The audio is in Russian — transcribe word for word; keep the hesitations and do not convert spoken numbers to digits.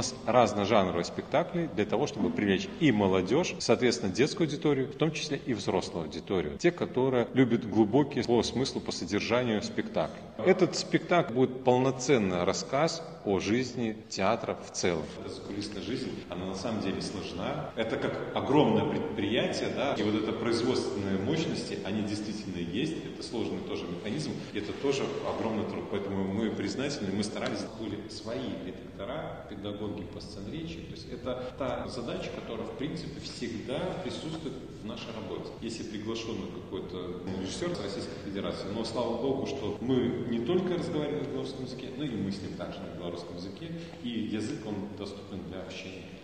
нас разножанровые спектакли для того, чтобы привлечь и молодежь, соответственно, детскую аудиторию, в том числе и взрослую аудиторию. Те, которые любят глубокий по смыслу, по содержанию спектакля. Этот спектакль будет полноценный рассказ о жизни театра в целом. Эта закулисная жизнь, она на самом деле сложна. Это как огромное предприятие, да, и вот это производственные мощности, они действительно есть. Это сложный тоже механизм, и это тоже огромный труд. Поэтому мы признательны, мы старались, были свои редактора, педагоги по сценречи. То есть это та задача, которая, в принципе, всегда присутствует в нашей работе. Если приглашенный какой-то режиссер с Российской Федерации, но слава богу, что мы не только разговариваем на белорусском языке, но и мы с ним также на белорусском языке, и язык, он доступен для общения.